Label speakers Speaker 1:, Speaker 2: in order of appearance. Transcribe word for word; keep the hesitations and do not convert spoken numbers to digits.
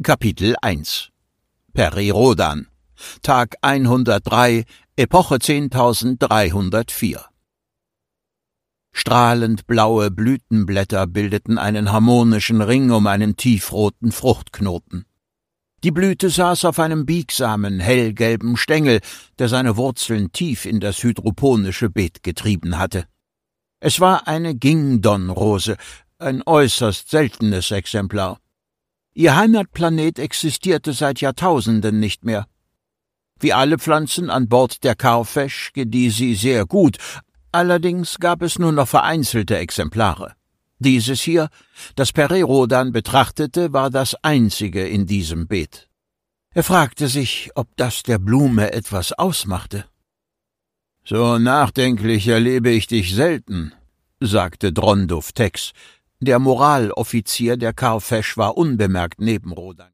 Speaker 1: Kapitel eins Peri-Rodan Tag hundertdrei, Epoche zehntausenddreihundertvier. Strahlend blaue Blütenblätter bildeten einen harmonischen Ring um einen tiefroten Fruchtknoten. Die Blüte saß auf einem biegsamen, hellgelben Stängel, der seine Wurzeln tief in das hydroponische Beet getrieben hatte. Es war eine Gingdon-Rose, ein äußerst seltenes Exemplar. Ihr Heimatplanet existierte seit Jahrtausenden nicht mehr. Wie alle Pflanzen an Bord der Karfesch gedieh sie sehr gut, allerdings gab es nur noch vereinzelte Exemplare. Dieses hier, das Peri-Rodan betrachtete, war das einzige in diesem Beet. Er fragte sich, ob das der Blume etwas ausmachte. »So nachdenklich erlebe ich dich selten«, sagte Dronduf Tex. Der Moraloffizier der Karfesch war unbemerkt neben Rodan.